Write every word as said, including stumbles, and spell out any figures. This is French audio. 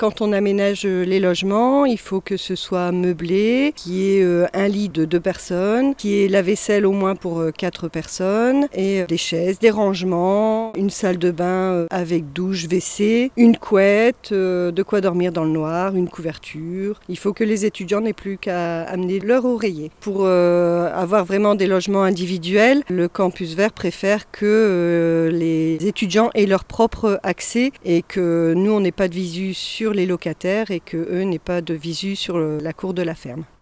Quand on aménage les logements, il faut que ce soit meublé, qu'il y ait un lit de deux personnes, qu'il y ait la vaisselle au moins pour quatre personnes, et des chaises, des rangements, une salle de bain avec douche, W C, une couette, de quoi dormir dans le noir, une couverture. Il faut que les étudiants n'aient plus qu'à amener leur oreiller. Pour euh, avoir vraiment des logements individuels, le Campus Vert préfère que euh, les étudiants aient leur propre accès et que nous, on n'ait pas de visu sur les locataires et qu'eux n'aient pas de visu sur le, la cour de la ferme.